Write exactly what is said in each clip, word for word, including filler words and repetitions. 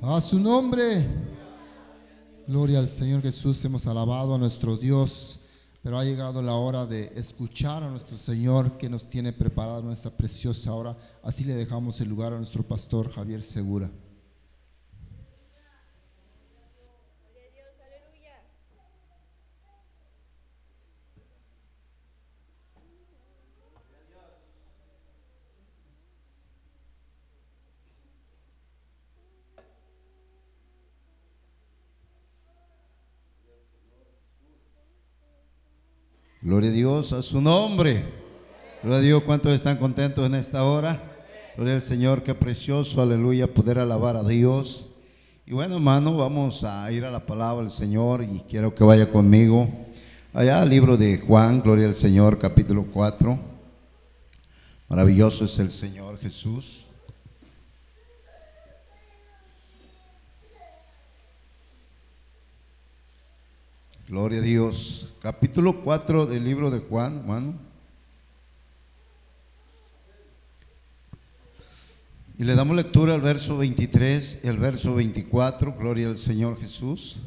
A su nombre. Gloria al Señor Jesús. Hemos alabado a nuestro Dios, pero ha llegado la hora de escuchar a nuestro Señor, que nos tiene preparada nuestra preciosa hora. Así le dejamos el lugar a nuestro pastor Javier Segura. Gloria a Dios, a su nombre. Gloria a Dios, ¿cuántos están contentos en esta hora? Gloria al Señor, qué precioso, aleluya, poder alabar a Dios. Y bueno, hermano, vamos a ir a la palabra del Señor y quiero que vaya conmigo allá al libro de Juan, gloria al Señor, capítulo cuatro. Maravilloso es el Señor Jesús. Gloria a Dios. Capítulo cuatro del libro de Juan, hermano. Y le damos lectura al verso veintitrés y al verso veinticuatro. Gloria al Señor Jesús.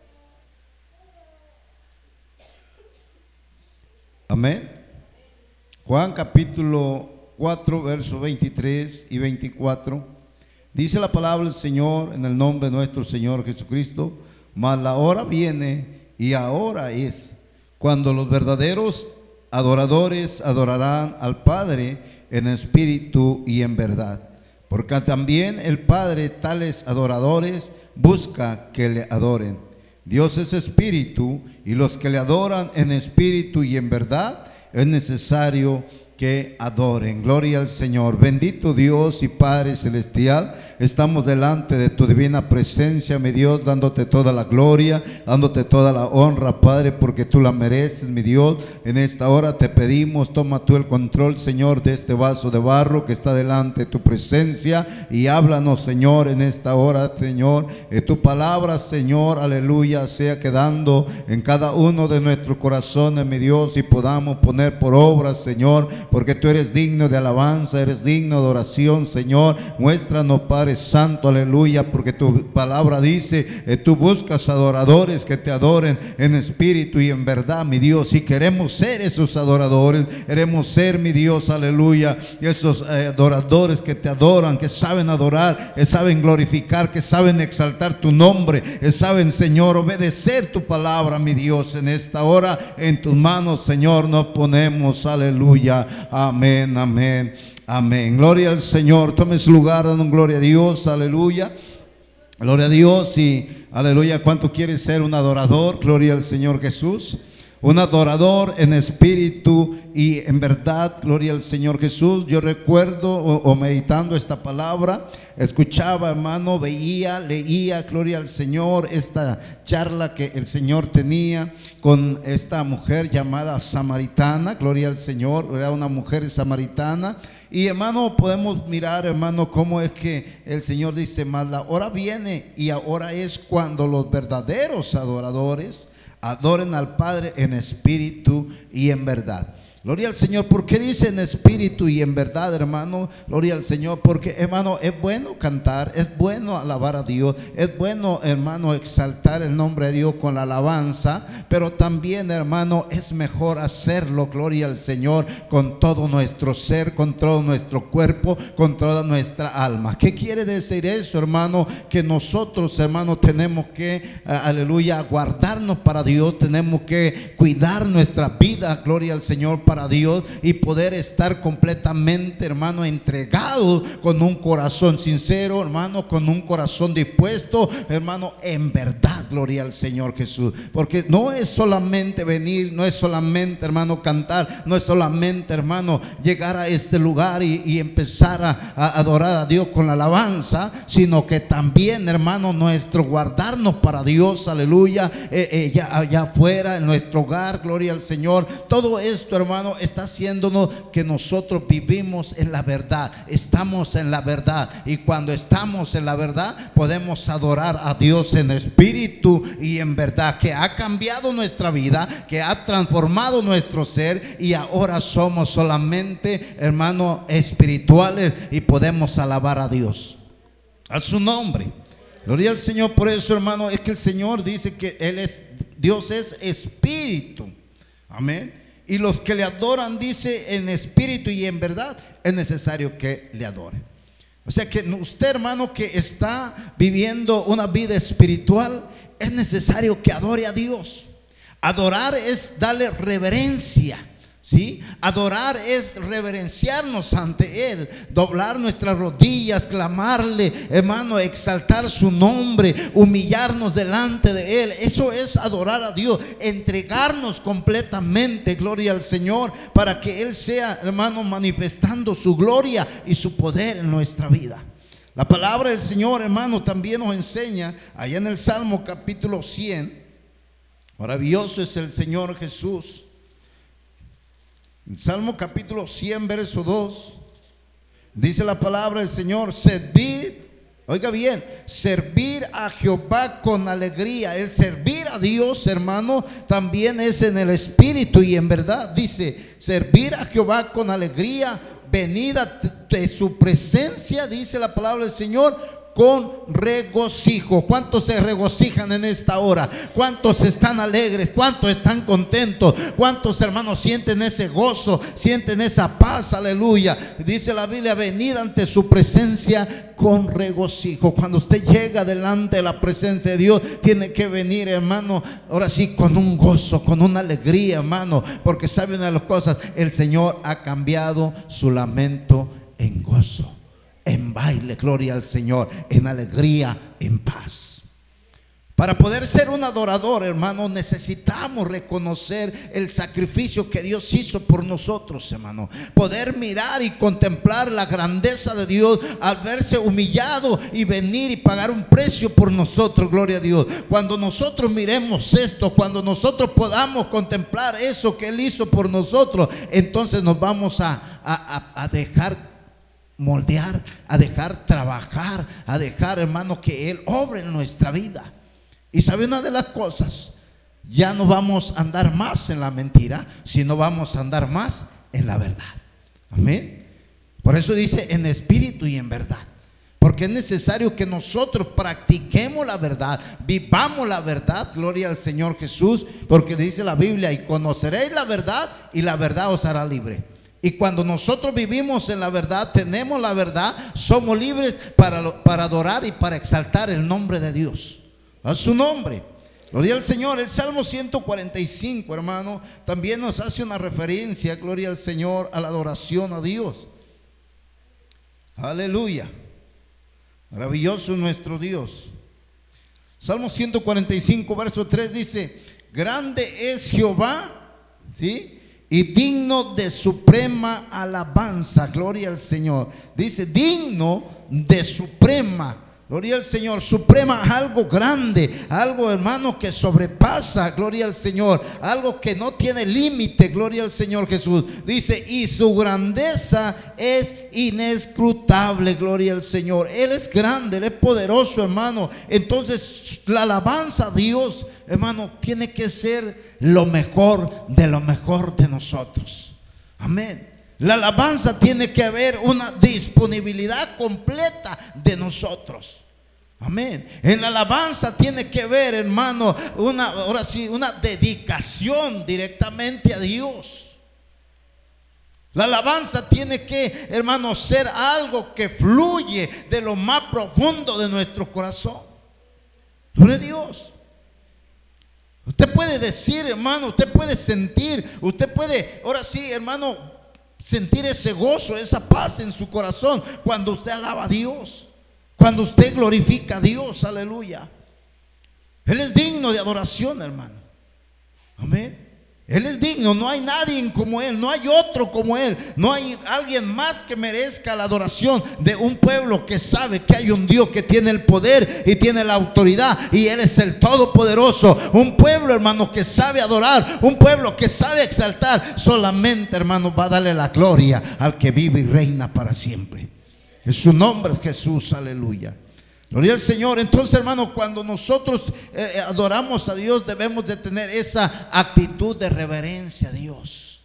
Amén. Juan capítulo cuatro, verso veintitrés y veinticuatro. Dice la palabra del Señor en el nombre de nuestro Señor Jesucristo: mas la hora viene y ahora es, cuando los verdaderos adoradores adorarán al Padre en espíritu y en verdad, porque también el Padre tales adoradores busca que le adoren. Dios es espíritu, y los que le adoran en espíritu y en verdad es necesario que adoren. Gloria al Señor. Bendito Dios y Padre celestial, estamos delante de tu divina presencia, mi Dios, dándote toda la gloria, dándote toda la honra, Padre, porque tú la mereces, mi Dios. En esta hora te pedimos, toma tú el control, Señor, de este vaso de barro que está delante de tu presencia, y háblanos, Señor, en esta hora, Señor, que tu palabra, Señor, aleluya, sea quedando en cada uno de nuestros corazones, mi Dios, y podamos poner por obra, Señor, porque tú eres digno de alabanza, eres digno de oración, Señor. Muéstranos, Padre Santo, aleluya, porque tu palabra dice, eh, tú buscas adoradores que te adoren en espíritu y en verdad, mi Dios, y queremos ser esos adoradores, queremos ser, mi Dios, aleluya, esos eh, adoradores que te adoran, que saben adorar, que saben glorificar, que saben exaltar tu nombre, que saben, Señor, obedecer tu palabra, mi Dios. En esta hora, en tus manos, Señor, nos ponemos, aleluya. Amén, amén, amén. Gloria al Señor. Tome su lugar, dando gloria a Dios, aleluya. Gloria a Dios y aleluya. ¿Cuánto quiere ser un adorador? Gloria al Señor Jesús. Un adorador en espíritu y en verdad, gloria al Señor Jesús. Yo recuerdo o, o meditando esta palabra, escuchaba, hermano, veía, leía, gloria al Señor, esta charla que el Señor tenía con esta mujer llamada samaritana, gloria al Señor, era una mujer samaritana. Y hermano, podemos mirar, hermano, cómo es que el Señor dice, mas la hora viene y ahora es cuando los verdaderos adoradores adoren al Padre en espíritu y en verdad. Gloria al Señor. ¿Por qué dice en espíritu y en verdad, hermano? Gloria al Señor. Porque, hermano, es bueno cantar, es bueno alabar a Dios, es bueno, hermano, exaltar el nombre de Dios con la alabanza, pero también, hermano, es mejor hacerlo, gloria al Señor, con todo nuestro ser, con todo nuestro cuerpo, con toda nuestra alma. ¿Qué quiere decir eso, hermano? Que nosotros, hermano, tenemos que, aleluya, guardarnos para Dios, tenemos que cuidar nuestra vida, gloria al Señor, para Dios, y poder estar completamente, hermano, entregado con un corazón sincero, hermano, con un corazón dispuesto, hermano, en verdad, gloria al Señor Jesús. Porque no es solamente venir, no es solamente, hermano, cantar, no es solamente, hermano, llegar a este lugar y, y empezar a, a adorar a Dios con la alabanza, sino que también, hermano, nuestro guardarnos para Dios, aleluya, eh, eh, ya, allá afuera, en nuestro hogar, gloria al Señor. Todo esto, hermano, está haciéndonos que nosotros vivimos en la verdad, estamos en la verdad, y cuando estamos en la verdad podemos adorar a Dios en espíritu y en verdad, que ha cambiado nuestra vida, que ha transformado nuestro ser, y ahora somos solamente, hermano, espirituales y podemos alabar a Dios, a su nombre. Gloria al Señor. Por eso, hermano, es que el Señor dice que Él es, Dios es espíritu. Amén. Y los que le adoran, dice, en espíritu y en verdad, es necesario que le adoren. O sea que usted, hermano, que está viviendo una vida espiritual, es necesario que adore a Dios. Adorar es darle reverencia, ¿sí? Adorar es reverenciarnos ante Él, doblar nuestras rodillas, clamarle, hermano, exaltar su nombre, humillarnos delante de Él. Eso es adorar a Dios, entregarnos completamente, gloria al Señor, para que Él sea, hermano, manifestando su gloria y su poder en nuestra vida. La palabra del Señor, hermano, también nos enseña allá en el Salmo capítulo cien. Maravilloso es el Señor Jesús. En Salmo capítulo cien, verso dos, dice la palabra del Señor: servir, oiga bien, servir a Jehová con alegría. El servir a Dios, hermano, también es en el espíritu y en verdad. Dice, servir a Jehová con alegría, venida de su presencia, dice la palabra del Señor, con regocijo. ¿Cuántos se regocijan en esta hora? ¿Cuántos están alegres? ¿Cuántos están contentos? ¿Cuántos, hermanos, sienten ese gozo? Sienten esa paz, aleluya. Dice la Biblia, venid ante su presencia con regocijo. Cuando usted llega delante de la presencia de Dios, tiene que venir, hermano, ahora sí, con un gozo, con una alegría, hermano, porque saben de las cosas, el Señor ha cambiado su lamento en gozo, en baile, gloria al Señor, en alegría, en paz. Para poder ser un adorador, hermano, necesitamos reconocer el sacrificio que Dios hizo por nosotros, hermano. Poder mirar y contemplar la grandeza de Dios al verse humillado y venir y pagar un precio por nosotros, gloria a Dios. Cuando nosotros miremos esto, cuando nosotros podamos contemplar eso que Él hizo por nosotros, entonces nos vamos a, a, a dejar moldear, a dejar trabajar, a dejar, hermano, que Él obre en nuestra vida. Y sabe una de las cosas, ya no vamos a andar más en la mentira, sino vamos a andar más en la verdad. Amén. Por eso dice en espíritu y en verdad, porque es necesario que nosotros practiquemos la verdad, vivamos la verdad, gloria al Señor Jesús, porque dice la Biblia, y conoceréis la verdad y la verdad os hará libre. Y cuando nosotros vivimos en la verdad, tenemos la verdad, somos libres para, para adorar y para exaltar el nombre de Dios, a su nombre. Gloria al Señor. El Salmo ciento cuarenta y cinco, hermano, también nos hace una referencia, gloria al Señor, a la adoración a Dios. Aleluya. Maravilloso es nuestro Dios. Salmo ciento cuarenta y cinco, verso tres dice: grande es Jehová, ¿sí?, y digno de suprema alabanza. Gloria al Señor. Dice digno de suprema. Gloria al Señor. Suprema, algo grande, algo, hermano, que sobrepasa, gloria al Señor, algo que no tiene límite, gloria al Señor Jesús. Dice, y su grandeza es inescrutable, gloria al Señor. Él es grande, Él es poderoso, hermano. Entonces la alabanza a Dios, hermano, tiene que ser lo mejor de lo mejor de nosotros. Amén. La alabanza tiene que haber una disponibilidad completa de nosotros. Amén. En la alabanza tiene que ver, hermano, una, ahora sí, una dedicación directamente a Dios. La alabanza tiene que, hermano, ser algo que fluye de lo más profundo de nuestro corazón. Gloria a Dios. Usted puede decir, hermano, usted puede sentir, usted puede, ahora sí, hermano, sentir ese gozo, esa paz en su corazón cuando usted alaba a Dios, cuando usted glorifica a Dios. Aleluya. Él es digno de adoración, hermano. Amén. Él es digno, no hay nadie como Él, no hay otro como Él, no hay alguien más que merezca la adoración de un pueblo que sabe que hay un Dios que tiene el poder y tiene la autoridad, y Él es el Todopoderoso. Un pueblo, hermano, que sabe adorar, un pueblo que sabe exaltar, solamente, hermano, va a darle la gloria al que vive y reina para siempre. En su nombre es Jesús, aleluya. Gloria al Señor. Entonces, hermano, cuando nosotros eh, adoramos a Dios, debemos de tener esa actitud de reverencia a Dios.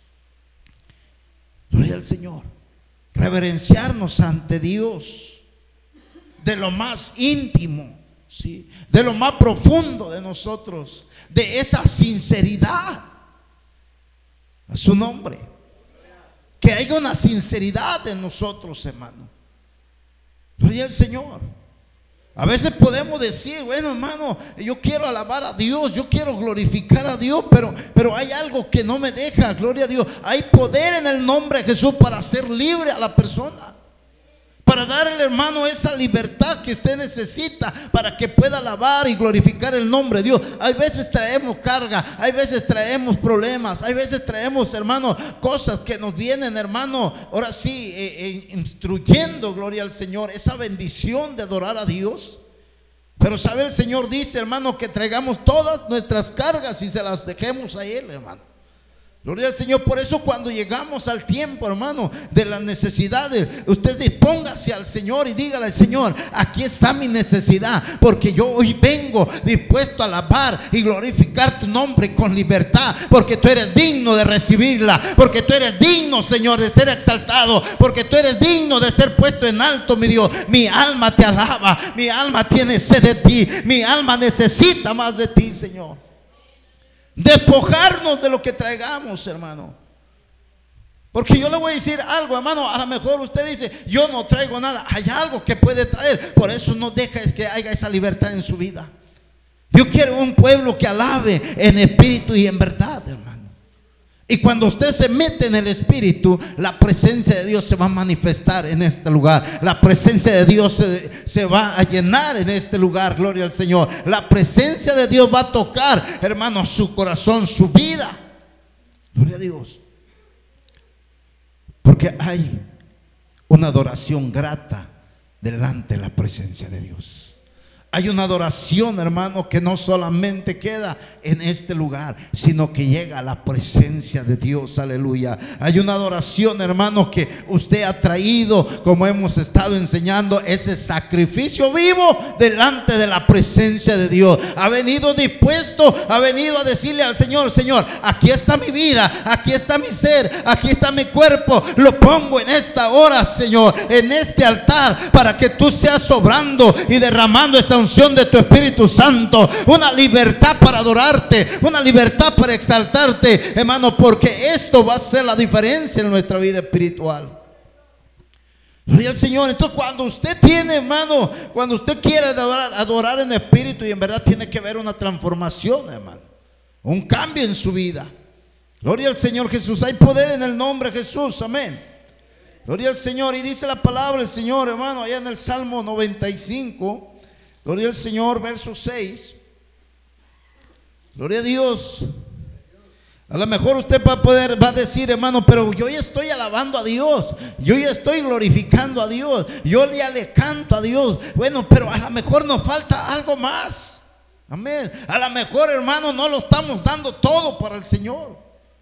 Gloria al Señor. Reverenciarnos ante Dios de lo más íntimo, ¿sí? De lo más profundo de nosotros, de esa sinceridad a su nombre. Que haya una sinceridad en nosotros, hermano. Gloria al Señor. A veces podemos decir, bueno, hermano, yo quiero alabar a Dios, yo quiero glorificar a Dios, pero, pero hay algo que no me deja. Gloria a Dios. Hay poder en el nombre de Jesús para hacer libre a la persona, para darle, hermano, esa libertad que usted necesita para que pueda alabar y glorificar el nombre de Dios. Hay veces traemos carga, hay veces traemos problemas, hay veces traemos, hermano, cosas que nos vienen, hermano, ahora sí, eh, eh, instruyendo, gloria al Señor, esa bendición de adorar a Dios. Pero sabe, el Señor dice, hermano, que traigamos todas nuestras cargas y se las dejemos a Él, hermano. Gloria al Señor. Por eso cuando llegamos al tiempo, hermano, de las necesidades, usted dispóngase al Señor y dígale: Señor, aquí está mi necesidad, porque yo hoy vengo dispuesto a alabar y glorificar tu nombre con libertad, porque tú eres digno de recibirla, porque tú eres digno, Señor, de ser exaltado, porque tú eres digno de ser puesto en alto, mi Dios. Mi alma te alaba, mi alma tiene sed de ti, mi alma necesita más de ti, Señor. Despojarnos de lo que traigamos, hermano. Porque yo le voy a decir algo, hermano. A lo mejor usted dice: yo no traigo nada. Hay algo que puede traer. Por eso no deja es que haya esa libertad en su vida. Yo quiero un pueblo que alabe en espíritu y en verdad, hermano. Y cuando usted se mete en el espíritu, la presencia de Dios se va a manifestar en este lugar. La presencia de Dios se, se va a llenar en este lugar. Gloria al Señor. La presencia de Dios va a tocar, hermano, su corazón, su vida. Gloria a Dios. Porque hay una adoración grata delante de la presencia de Dios. Hay una adoración, hermano, que no solamente queda en este lugar, sino que llega a la presencia de Dios. Aleluya. Hay una adoración, hermano, que usted ha traído, como hemos estado enseñando, ese sacrificio vivo delante de la presencia de Dios. Ha venido dispuesto, ha venido a decirle al Señor: Señor, aquí está mi vida, aquí está mi ser, aquí está mi cuerpo. Lo pongo en esta hora, Señor, en este altar, para que tú seas obrando y derramando esa unción de tu Espíritu Santo, una libertad para adorarte, una libertad para exaltarte, hermano, porque esto va a ser la diferencia en nuestra vida espiritual. Gloria al Señor. Entonces, cuando usted tiene, hermano, cuando usted quiere adorar, adorar en espíritu y en verdad, tiene que haber una transformación, hermano, un cambio en su vida. Gloria al Señor Jesús. Hay poder en el nombre de Jesús, amén. Gloria al Señor. Y dice la palabra del Señor, hermano, allá en el Salmo noventa y cinco. Gloria al Señor, verso seis. Gloria a Dios. A lo mejor usted va a poder, va a decir: hermano, pero yo ya estoy alabando a Dios, yo ya estoy glorificando a Dios, yo ya le canto a Dios. Bueno, pero a lo mejor nos falta algo más. Amén. A lo mejor, hermano, no lo estamos dando todo para el Señor.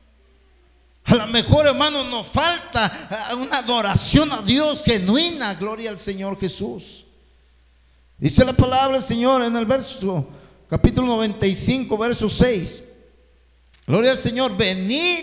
A lo mejor, hermano, nos falta una adoración a Dios genuina. Gloria al Señor Jesús. Dice la palabra del Señor en el verso, capítulo noventa y cinco, verso seis. Gloria al Señor. Venid,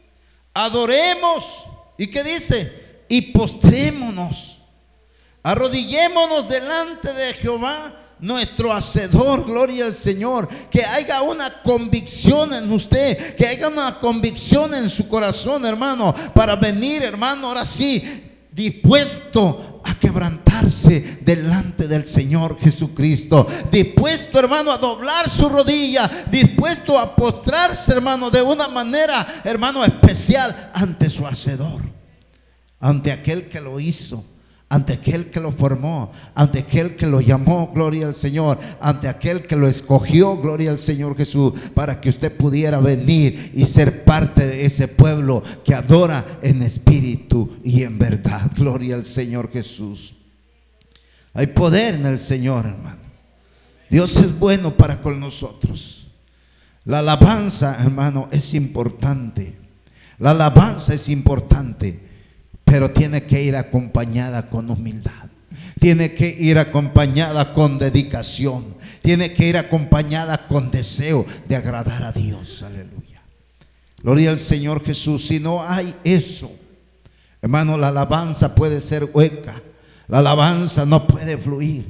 adoremos. ¿Y qué dice? Y postrémonos, arrodillémonos delante de Jehová, nuestro hacedor. Gloria al Señor. Que haya una convicción en usted, que haya una convicción en su corazón, hermano, para venir, hermano, ahora sí, dispuesto a quebrantarse delante del Señor Jesucristo, dispuesto, hermano, a doblar su rodilla, dispuesto a postrarse, hermano, de una manera, hermano, especial ante su hacedor, ante aquel que lo hizo, ante aquel que lo formó, ante aquel que lo llamó. Gloria al Señor. Ante aquel que lo escogió. Gloria al Señor Jesús, para que usted pudiera venir y ser parte de ese pueblo que adora en espíritu y en verdad. Gloria al Señor Jesús. Hay poder en el Señor, hermano. Dios es bueno para con nosotros. La alabanza, hermano, es importante. La alabanza es importante, pero tiene que ir acompañada con humildad. Tiene que ir acompañada con dedicación. Tiene que ir acompañada con deseo de agradar a Dios. Aleluya. Gloria al Señor Jesús. Si no hay eso, hermano, la alabanza puede ser hueca. La alabanza no puede fluir.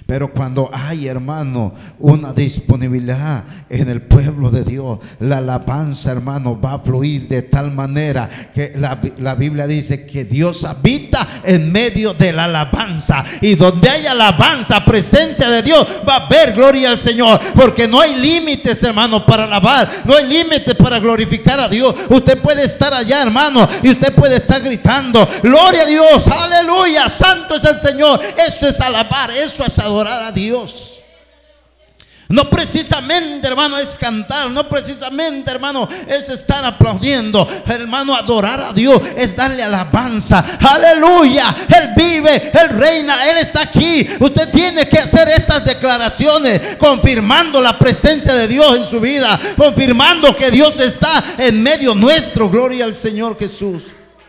Pero cuando hay, hermano, una disponibilidad en el pueblo de Dios, la alabanza, hermano, va a fluir de tal manera que la, la Biblia dice que Dios habita en medio de la alabanza. Y donde hay alabanza, presencia de Dios, va a haber gloria al Señor. Porque no hay límites, hermano, para alabar. No hay límites para glorificar a Dios. Usted puede estar allá, hermano, y usted puede estar gritando: gloria a Dios, aleluya, santo es el Señor. Eso es alabar, eso es adorar a Dios. No precisamente, hermano, es cantar. No precisamente, hermano, es estar aplaudiendo. Hermano, adorar a Dios es darle alabanza. Aleluya, Él vive, Él reina, Él está aquí. Usted tiene que hacer estas declaraciones, confirmando la presencia de Dios en su vida, confirmando que Dios está en medio nuestro. Gloria al Señor Jesús.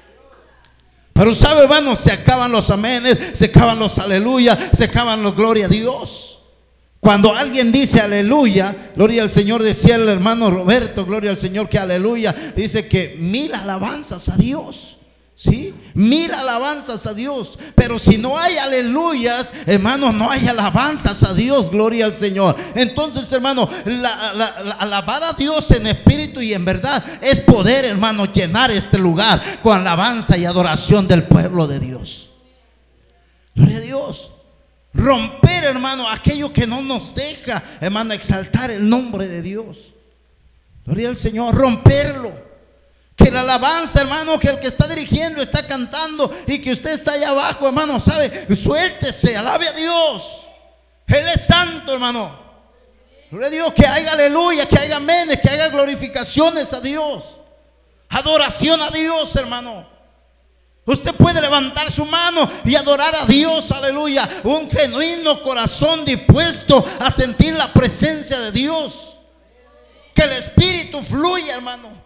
Pero sabe, hermano, se acaban los amenes, se acaban los aleluya, se acaban los gloria a Dios. Cuando alguien dice aleluya, gloria al Señor, decía el hermano Roberto, gloria al Señor, que aleluya, dice que mil alabanzas a Dios. ¿Sí? Mil alabanzas a Dios. Pero si no hay aleluyas, hermano, no hay alabanzas a Dios. Gloria al Señor. Entonces, hermano, la, la, la, alabar a Dios en espíritu y en verdad es poder, hermano, llenar este lugar con alabanza y adoración del pueblo de Dios. Gloria a Dios. Romper, hermano, aquello que no nos deja, hermano, exaltar el nombre de Dios. Gloria al Señor. Romperlo. Que la alabanza, hermano, que el que está dirigiendo está cantando y que usted está allá abajo, hermano, sabe, suéltese, alabe a Dios. Él es santo, hermano. Gloria a Dios, que haya aleluya, que haya amenes, que haya glorificaciones a Dios, adoración a Dios, hermano. Usted puede levantar su mano y adorar a Dios, aleluya. Un genuino corazón dispuesto a sentir la presencia de Dios. Que el Espíritu fluya, hermano.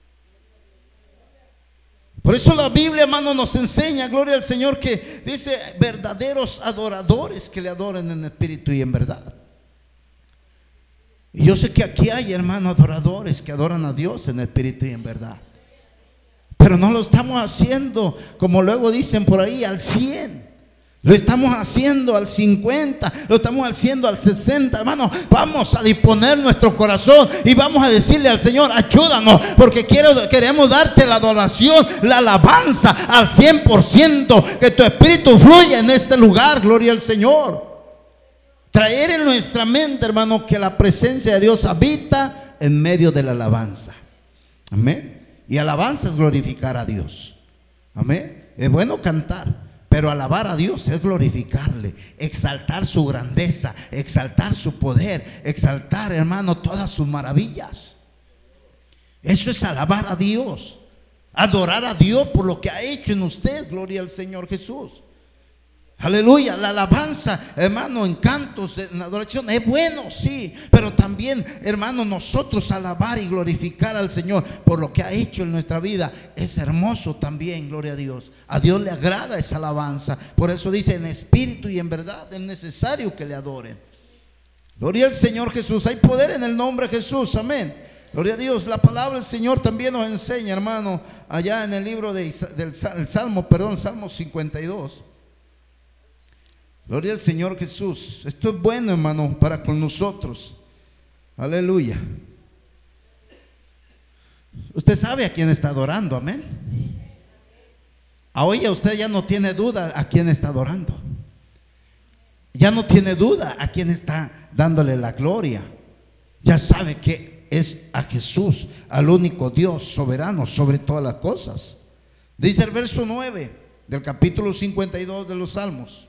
Por eso la Biblia, hermano, nos enseña, gloria al Señor, que dice verdaderos adoradores que le adoren en espíritu y en verdad. Y yo sé que aquí hay, hermano, adoradores que adoran a Dios en espíritu y en verdad. Pero no lo estamos haciendo, como luego dicen por ahí, al cien. Lo estamos haciendo al cincuenta, lo estamos haciendo al sesenta, hermano. Vamos a disponer nuestro corazón y vamos a decirle al Señor: ayúdanos, porque quiero, queremos darte la adoración, la alabanza al cien por ciento. Que tu espíritu fluya en este lugar, gloria al Señor. Traer en nuestra mente, hermano, que la presencia de Dios habita en medio de la alabanza. Amén. Y alabanza es glorificar a Dios. Amén. Es bueno cantar, pero alabar a Dios es glorificarle, exaltar su grandeza, exaltar su poder, exaltar, hermano, todas sus maravillas. Eso es alabar a Dios, adorar a Dios por lo que ha hecho en usted. Gloria al Señor Jesús. Aleluya. La alabanza, hermano, en cantos, en adoración es bueno, sí, pero también, hermano, nosotros alabar y glorificar al Señor por lo que ha hecho en nuestra vida es hermoso también. Gloria a Dios. A Dios le agrada esa alabanza. Por eso dice: en espíritu y en verdad es necesario que le adoren. Gloria al Señor Jesús. Hay poder en el nombre de Jesús. Amén. Gloria a Dios. La palabra del Señor también nos enseña, hermano, allá en el libro de, del el Salmo, perdón, Salmo cincuenta y dos. Gloria al Señor Jesús. Esto es bueno, hermano, para con nosotros. Aleluya. Usted sabe a quién está adorando, amén. Hoy usted ya no tiene duda a quién está adorando. Ya no tiene duda a quién está dándole la gloria. Ya sabe que es a Jesús, al único Dios soberano sobre todas las cosas. Dice el verso nueve del capítulo cincuenta y dos de los Salmos: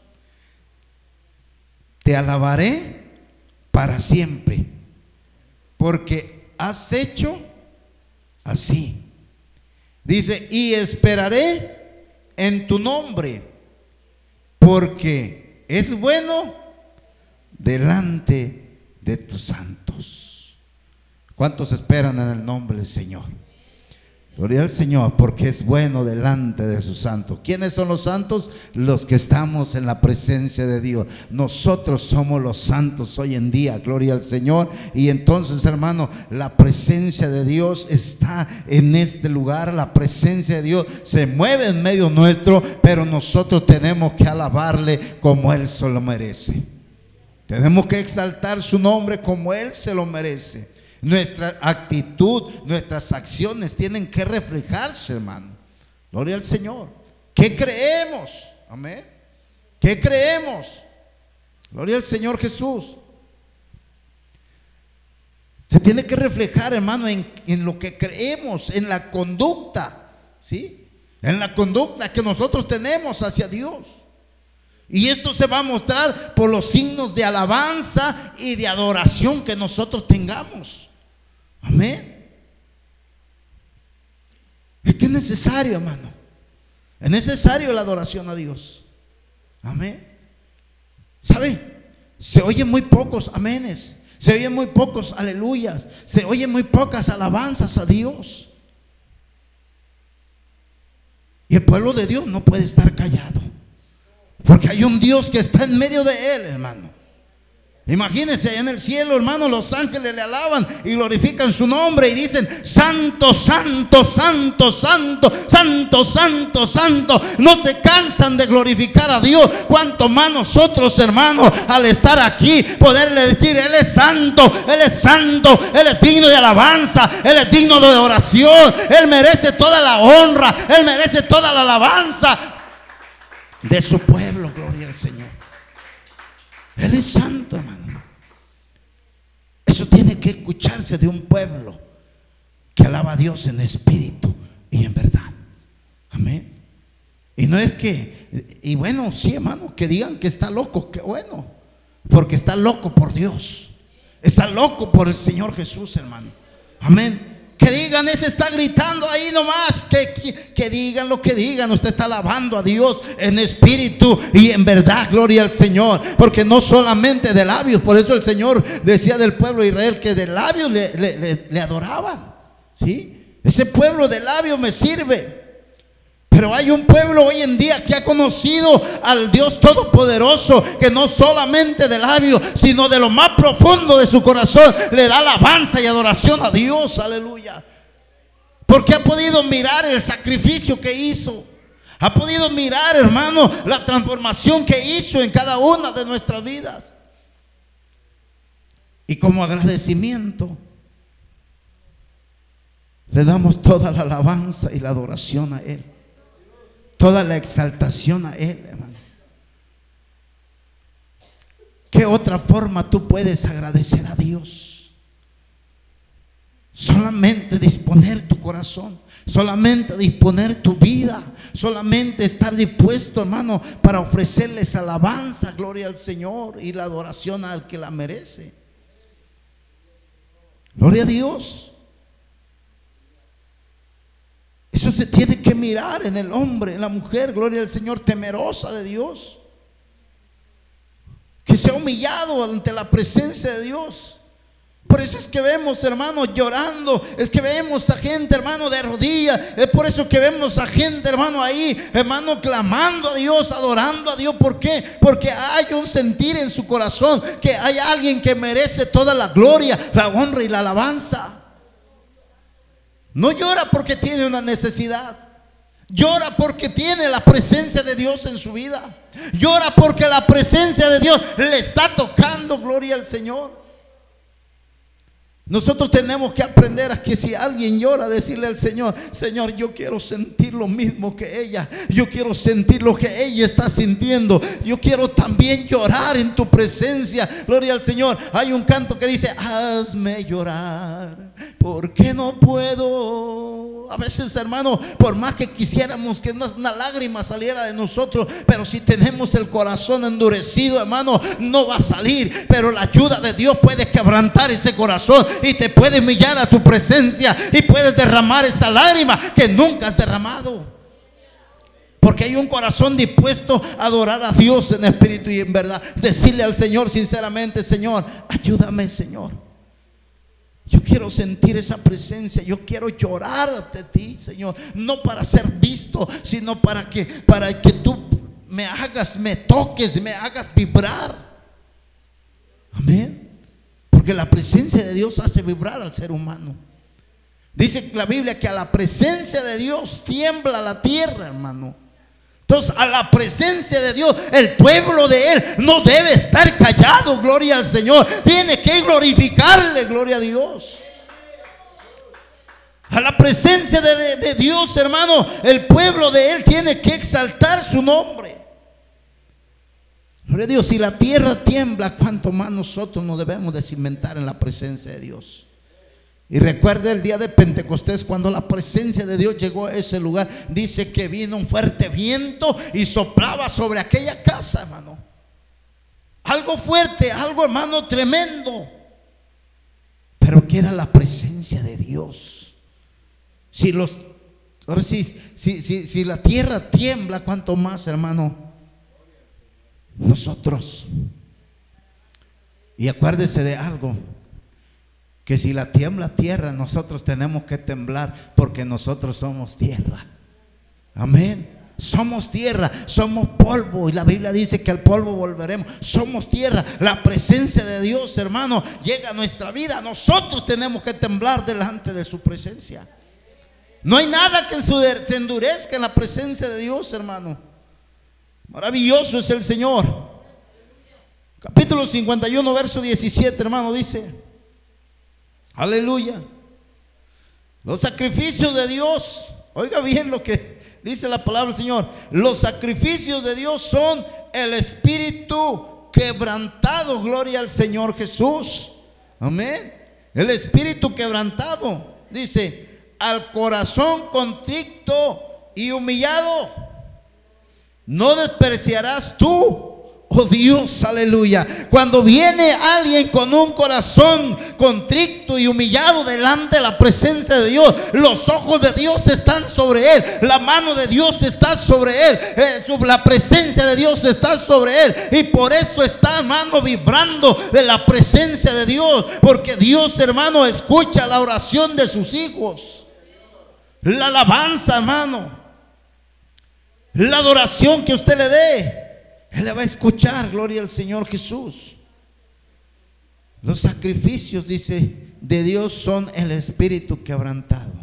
te alabaré para siempre, porque has hecho así. Dice: y esperaré en tu nombre, porque es bueno delante de tus santos. ¿Cuántos esperan en el nombre del Señor? Gloria al Señor, porque es bueno delante de sus santos. ¿Quiénes son los santos? Los que estamos en la presencia de Dios. Nosotros somos los santos hoy en día, gloria al Señor. Y entonces, hermano, la presencia de Dios está en este lugar. La presencia de Dios se mueve en medio nuestro, pero nosotros tenemos que alabarle como Él se lo merece. Tenemos que exaltar su nombre como Él se lo merece. Nuestra actitud, nuestras acciones tienen que reflejarse, hermano. Gloria al Señor. ¿Qué creemos? Amén. ¿Qué creemos? Gloria al Señor Jesús. Se tiene que reflejar, hermano, en, en lo que creemos, en la conducta, ¿sí? En la conducta que nosotros tenemos hacia Dios. Y esto se va a mostrar por los signos de alabanza y de adoración que nosotros tengamos. Amén. Es que es necesario, hermano. Es necesario la adoración a Dios. Amén. ¿Sabe? Se oyen muy pocos amenes. Se oyen muy pocos aleluyas. Se oyen muy pocas alabanzas a Dios. Y el pueblo de Dios no puede estar callado, porque hay un Dios que está en medio de él, hermano. Imagínense allá en el cielo, hermano, los ángeles le alaban y glorifican su nombre y dicen: santo, santo, santo, santo, santo, santo, santo. No se cansan de glorificar a Dios. Cuanto más nosotros, hermanos, al estar aquí, poderle decir: Él es santo, Él es santo, Él es digno de alabanza, Él es digno de oración, Él merece toda la honra, Él merece toda la alabanza de su pueblo. Gloria al Señor. Él es santo, hermano. Eso tiene que escucharse de un pueblo que alaba a Dios en espíritu y en verdad. Amén. Y no es que, y bueno, sí, hermano, que digan que está loco, que bueno, porque está loco por Dios, está loco por el Señor Jesús, hermano. Amén. Que digan: ese está gritando ahí nomás. Que, que, que digan lo que digan. Usted está alabando a Dios en espíritu y en verdad. Gloria al Señor. Porque no solamente de labios. Por eso el Señor decía del pueblo de Israel que de labios le, le, le, le adoraban. ¿Sí? Ese pueblo de labios me sirve. Pero hay un pueblo hoy en día que ha conocido al Dios Todopoderoso, que no solamente de labios, sino de lo más profundo de su corazón le da alabanza y adoración a Dios. Aleluya. Porque ha podido mirar el sacrificio que hizo. Ha podido mirar, hermano, la transformación que hizo en cada una de nuestras vidas. Y como agradecimiento le damos toda la alabanza y la adoración a Él. Toda la exaltación a Él, hermano. ¿Qué otra forma tú puedes agradecer a Dios? Solamente disponer tu corazón, solamente disponer tu vida, solamente estar dispuesto, hermano, para ofrecerles alabanza, gloria al Señor y la adoración al que la merece. Gloria a Dios. Eso se tiene que mirar en el hombre, en la mujer, gloria al Señor, temerosa de Dios, que se ha humillado ante la presencia de Dios. Por eso es que vemos, hermano, llorando. Es que vemos a gente, hermano, de rodillas. Es por eso que vemos a gente, hermano, ahí, hermano, clamando a Dios, adorando a Dios. ¿Por qué? Porque hay un sentir en su corazón que hay alguien que merece toda la gloria, la honra y la alabanza. No llora porque tiene una necesidad. Llora porque tiene la presencia de Dios en su vida. Llora porque la presencia de Dios le está tocando. Gloria al Señor. Nosotros tenemos que aprender a que si alguien llora, decirle al Señor: Señor, yo quiero sentir lo mismo que ella. Yo quiero sentir lo que ella está sintiendo. Yo quiero también llorar en tu presencia. Gloria al Señor. Hay un canto que dice: hazme llorar porque no puedo. A veces, hermano, por más que quisiéramos que una lágrima saliera de nosotros, pero si tenemos el corazón endurecido, hermano, no va a salir. Pero la ayuda de Dios puede quebrantar ese corazón y te puede humillar a tu presencia y puedes derramar esa lágrima que nunca has derramado. Porque hay un corazón dispuesto a adorar a Dios en espíritu y en verdad. Decirle al Señor sinceramente: Señor, ayúdame, Señor. Yo quiero sentir esa presencia. Yo quiero llorar ante ti, Señor. No para ser visto, sino para que, para que tú me hagas, me toques, me hagas vibrar. Amén. Porque la presencia de Dios hace vibrar al ser humano. Dice la Biblia que a la presencia de Dios tiembla la tierra, hermano. Entonces, a la presencia de Dios, el pueblo de Él no debe estar callado, gloria al Señor. Tiene que glorificarle, gloria a Dios. A la presencia de, de, de Dios, hermano, el pueblo de Él tiene que exaltar su nombre. Gloria a Dios. Si la tierra tiembla, cuánto más nosotros nos debemos de cimentar en la presencia de Dios. Y recuerde el día de Pentecostés, cuando la presencia de Dios llegó a ese lugar, dice que vino un fuerte viento y soplaba sobre aquella casa, hermano. Algo fuerte, algo, hermano, tremendo. Pero que era la presencia de Dios. Si los, ahora sí, si, si, si la tierra tiembla, cuánto más, hermano, nosotros. Y acuérdese de algo, que si la tiembla tierra, nosotros tenemos que temblar, porque nosotros somos tierra. Amén. Somos tierra, somos polvo, y la Biblia dice que al polvo volveremos. Somos tierra. La presencia de Dios, hermano, llega a nuestra vida. Nosotros tenemos que temblar delante de su presencia. No hay nada que se endurezca en la presencia de Dios, hermano. Maravilloso es el Señor. Capítulo cincuenta y uno, verso diecisiete, hermano, dice: aleluya. Los sacrificios de Dios, oiga bien lo que dice la palabra del Señor. Los sacrificios de Dios son el espíritu quebrantado. Gloria al Señor Jesús. Amén. El espíritu quebrantado. Dice: al corazón contrito y humillado no despreciarás tú, oh Dios. Aleluya. Cuando viene alguien con un corazón contrito y humillado delante de la presencia de Dios, los ojos de Dios están sobre él, la mano de Dios está sobre él, eh, la presencia de Dios está sobre él, y por eso está, hermano, vibrando de la presencia de Dios, porque Dios, hermano, escucha la oración de sus hijos. La alabanza, hermano, la adoración que usted le dé, Él le va a escuchar. Gloria al Señor Jesús. Los sacrificios, dice, de Dios son el espíritu quebrantado.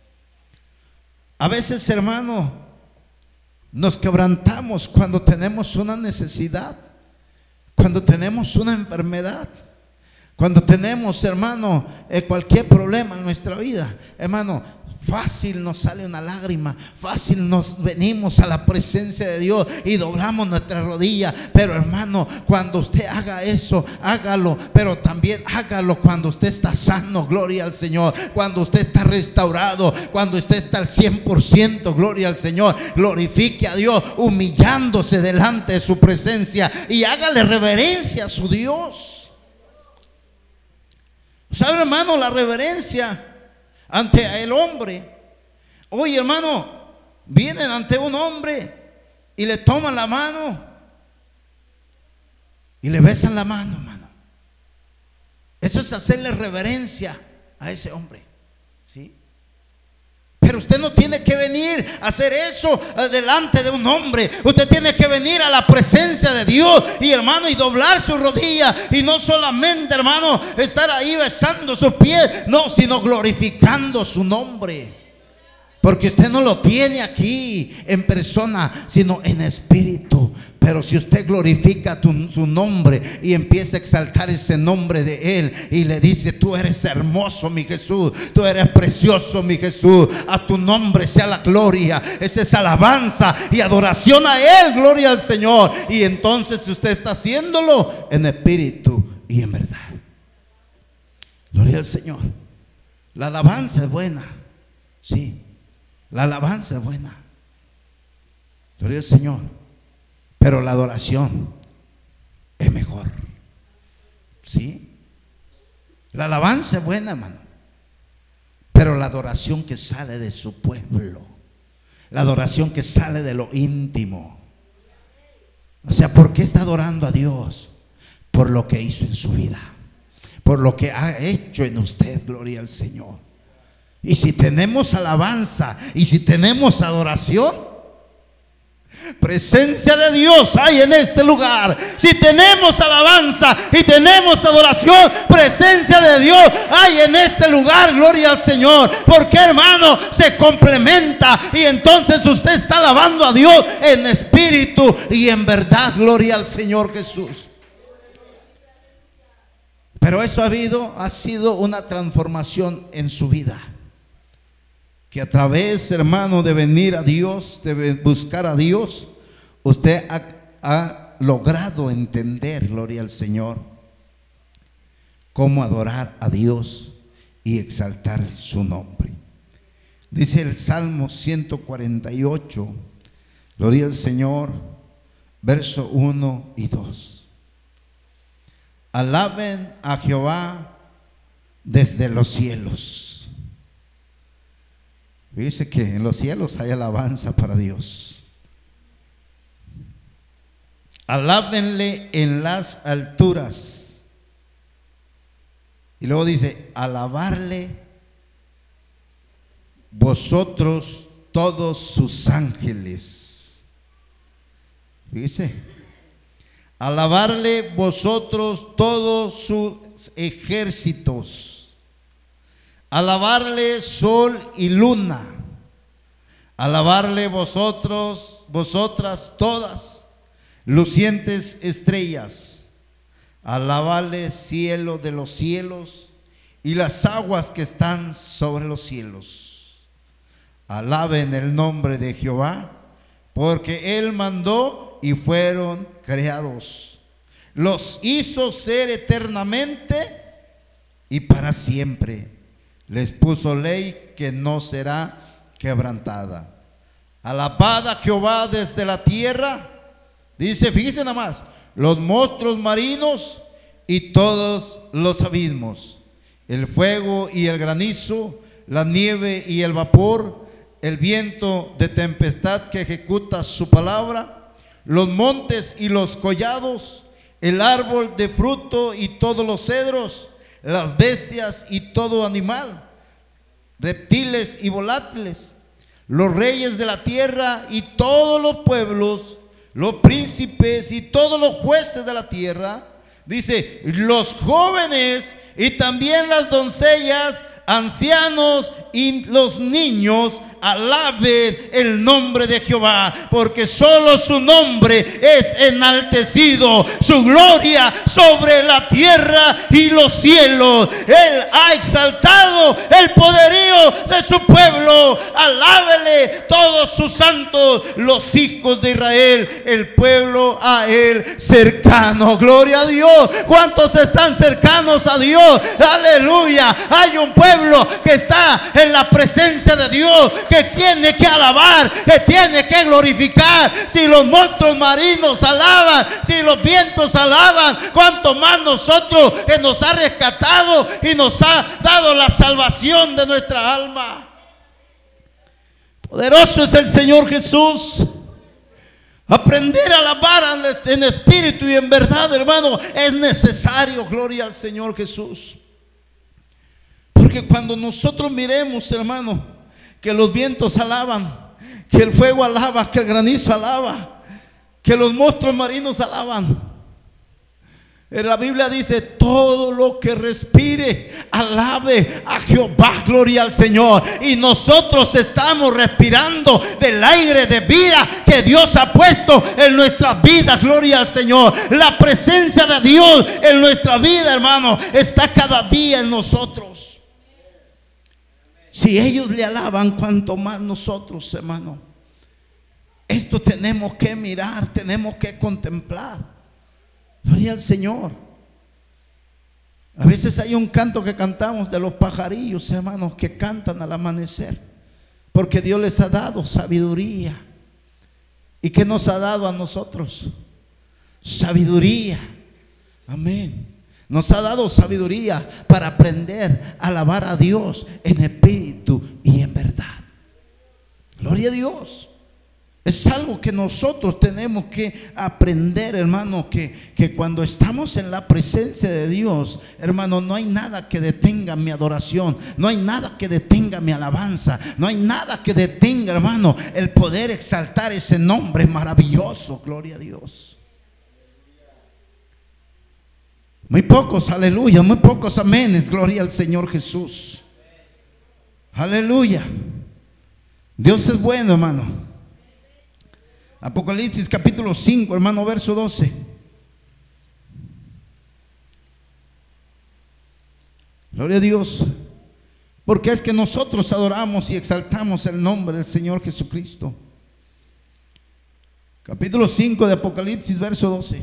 A veces, hermano, nos quebrantamos cuando tenemos una necesidad, cuando tenemos una enfermedad, cuando tenemos, hermano, eh, cualquier problema en nuestra vida. Hermano, fácil nos sale una lágrima, fácil nos venimos a la presencia de Dios y doblamos nuestra rodilla. Pero, hermano, cuando usted haga eso, hágalo, pero también hágalo cuando usted está sano. Gloria al Señor. Cuando usted está restaurado, cuando usted está al cien por ciento. Gloria al Señor. Glorifique a Dios humillándose delante de su presencia y hágale reverencia a su Dios. ¿Sabe, hermano? La reverencia ante el hombre. Oye, hermano, vienen ante un hombre y le toman la mano y le besan la mano, hermano. Eso es hacerle reverencia a ese hombre, ¿sí? Pero usted no tiene que venir a hacer eso delante de un hombre. Usted tiene que venir a la presencia de Dios y, hermano, y doblar su rodilla. Y no solamente, hermano, estar ahí besando sus pies, no, sino glorificando su nombre. Porque usted no lo tiene aquí en persona, sino en espíritu. Pero si usted glorifica tu, su nombre y empieza a exaltar ese nombre de Él y le dice: tú eres hermoso, mi Jesús, tú eres precioso, mi Jesús, a tu nombre sea la gloria. Esa es alabanza y adoración a Él. Gloria al Señor. Y entonces usted está haciéndolo en espíritu y en verdad. Gloria al Señor. La alabanza es buena, sí. La alabanza es buena. Gloria al Señor. Pero la adoración es mejor, ¿sí? La alabanza es buena, hermano, pero la adoración que sale de su pueblo, la adoración que sale de lo íntimo. O sea, ¿por qué está adorando a Dios? Por lo que hizo en su vida, por lo que ha hecho en usted. Gloria al Señor. Y si tenemos alabanza y si tenemos adoración, Presencia de Dios hay en este lugar. Si tenemos alabanza y tenemos adoración, presencia de Dios hay en este lugar. Gloria al Señor. Porque, hermano, se complementa y entonces usted está alabando a Dios en espíritu y en verdad. Gloria al Señor Jesús. Pero eso ha habido, ha sido una transformación en su vida. Que a través, hermano, de venir a Dios, de buscar a Dios, usted ha, ha logrado entender, gloria al Señor, cómo adorar a Dios y exaltar su nombre. Dice el Salmo ciento cuarenta y ocho, gloria al Señor, verso uno y dos. Alaben a Jehová desde los cielos. Dice que en los cielos hay alabanza para Dios. Alábenle en las alturas. Y luego dice, alabarle vosotros todos sus ángeles. Dice, alabarle vosotros todos sus ejércitos. Alabarle sol y luna. Alabarle vosotros, vosotras todas, lucientes estrellas. Alábale cielo de los cielos y las aguas que están sobre los cielos. Alaben el nombre de Jehová, porque Él mandó y fueron creados. Los hizo ser eternamente y para siempre. Les puso ley que no será quebrantada. Alabad a Jehová desde la tierra. Dice, fíjense nada más, los monstruos marinos y todos los abismos, el fuego y el granizo, la nieve y el vapor, el viento de tempestad que ejecuta su palabra, los montes y los collados, el árbol de fruto y todos los cedros, las bestias y todo animal, reptiles y volátiles, los reyes de la tierra y todos los pueblos, los príncipes y todos los jueces de la tierra. Dice, los jóvenes y también las doncellas, ancianos y los niños, alaben el nombre de Jehová, porque solo su nombre es enaltecido, su gloria sobre la tierra y los cielos. Él ha exaltado el poderío de su pueblo. Alábele todos sus santos, los hijos de Israel, el pueblo a él cercano. Gloria a Dios. ¿Cuántos están cercanos a Dios? Aleluya. Hay un pueblo que está en la presencia de Dios, que tiene que alabar, que tiene que glorificar. Si los monstruos marinos alaban, si los vientos alaban, cuanto más nosotros, que nos ha rescatado y nos ha dado la salvación de nuestra alma. Poderoso es el Señor Jesús. Aprender a alabar en espíritu y en verdad, hermano, es necesario. Gloria al Señor Jesús. Porque cuando nosotros miremos, hermano, que los vientos alaban, que el fuego alaba, que el granizo alaba, que los monstruos marinos alaban, en la Biblia dice, todo lo que respire, alabe a Jehová. Gloria al Señor. Y nosotros estamos respirando del aire de vida que Dios ha puesto en nuestras vidas. Gloria al Señor. La presencia de Dios en nuestra vida, hermano, está cada día en nosotros. Si ellos le alaban, cuanto más nosotros, hermano. Esto tenemos que mirar, tenemos que contemplar. Gloria al Señor. A veces hay un canto que cantamos de los pajarillos, hermanos, que cantan al amanecer, porque Dios les ha dado sabiduría. ¿Y qué nos ha dado a nosotros? Sabiduría. Amén. Nos ha dado sabiduría para aprender a alabar a Dios en espíritu y en verdad. Gloria a Dios. Es algo que nosotros tenemos que aprender, hermano, que, que cuando estamos en la presencia de Dios, hermano, no hay nada que detenga mi adoración, no hay nada que detenga mi alabanza, no hay nada que detenga, hermano, el poder exaltar ese nombre maravilloso. Gloria a Dios. Muy pocos, aleluya, muy pocos amenes, gloria al Señor Jesús. Aleluya. Dios es bueno, hermano. Apocalipsis capítulo cinco, hermano, verso doce. Gloria a Dios. Porque es que nosotros adoramos y exaltamos el nombre del Señor Jesucristo. Capítulo cinco de Apocalipsis, verso doce.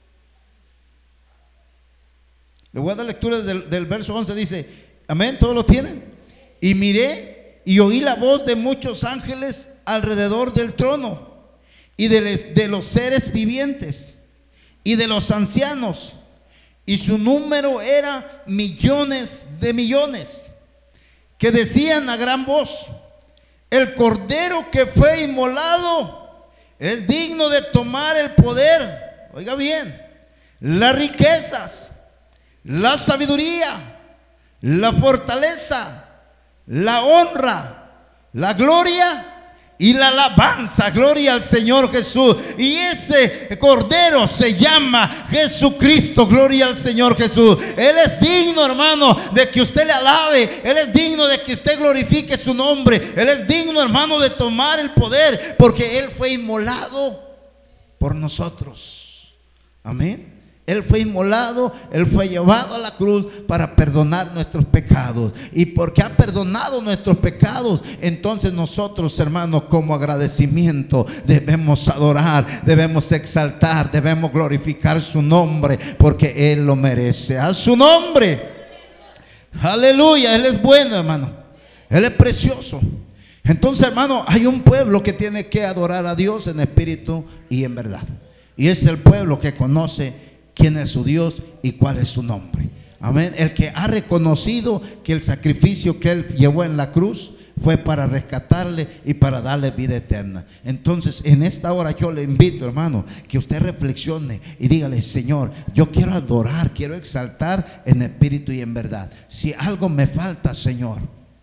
Le voy a dar lectura del, del verso once. Dice, amén, ¿todos lo tienen? Y miré y oí la voz de muchos ángeles alrededor del trono, y de, les, de los seres vivientes, y de los ancianos, y su número era millones de millones, que decían a gran voz: el cordero que fue inmolado es digno de tomar el poder, oiga bien, las riquezas, la sabiduría, la fortaleza, la honra, la gloria y la alabanza. Gloria al Señor Jesús. Y ese cordero se llama Jesucristo. Gloria al Señor Jesús. Él es digno, hermano, de que usted le alabe. Él es digno de que usted glorifique su nombre. Él es digno, hermano, de tomar el poder, porque Él fue inmolado por nosotros. Amén. Él fue inmolado, Él fue llevado a la cruz para perdonar nuestros pecados. Y porque ha perdonado nuestros pecados, entonces nosotros, hermanos, como agradecimiento debemos adorar, debemos exaltar, debemos glorificar su nombre, porque Él lo merece. A su nombre. Aleluya. Él es bueno, hermano. Él es precioso. Entonces, hermano, hay un pueblo que tiene que adorar a Dios en espíritu y en verdad. Y es el pueblo que conoce quién es su Dios y cuál es su nombre. Amén. El que ha reconocido que el sacrificio que Él llevó en la cruz fue para rescatarle y para darle vida eterna. Entonces, en esta hora yo le invito, hermano, que usted reflexione y dígale: Señor, yo quiero adorar, quiero exaltar en espíritu y en verdad. Si algo me falta, Señor,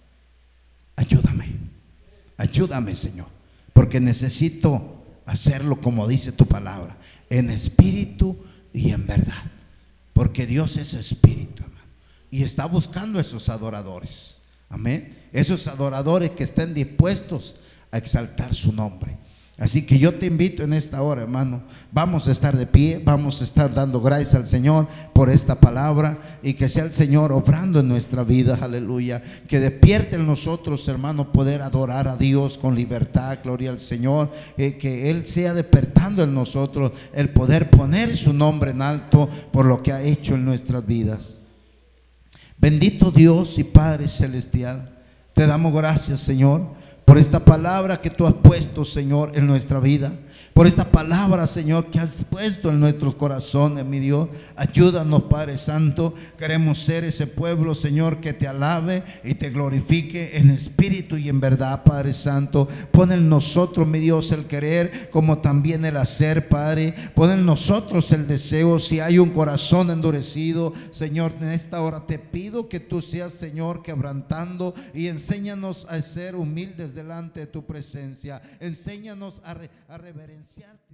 ayúdame. Ayúdame, Señor, porque necesito hacerlo como dice tu palabra, en espíritu y en verdad, porque Dios es espíritu, hermano, y está buscando esos adoradores. Amén. Esos adoradores que estén dispuestos a exaltar su nombre. Así que yo te invito en esta hora, hermano, vamos a estar de pie, vamos a estar dando gracias al Señor por esta palabra, y que sea el Señor obrando en nuestra vida, aleluya, que despierte en nosotros, hermano, poder adorar a Dios con libertad, gloria al Señor, eh, que Él sea despertando en nosotros el poder poner su nombre en alto por lo que ha hecho en nuestras vidas. Bendito Dios y Padre Celestial, te damos gracias, Señor, por esta palabra que tú has puesto, Señor, en nuestra vida. Por esta palabra, Señor, que has puesto en nuestros corazones, mi Dios. Ayúdanos, Padre Santo. Queremos ser ese pueblo, Señor, que te alabe y te glorifique en espíritu y en verdad, Padre Santo. Pon en nosotros, mi Dios, el querer como también el hacer, Padre. Pon en nosotros el deseo. Si hay un corazón endurecido, Señor, en esta hora te pido que tú seas, Señor, quebrantando, y enséñanos a ser humildes delante de tu presencia. Enséñanos a, re, a reverenciar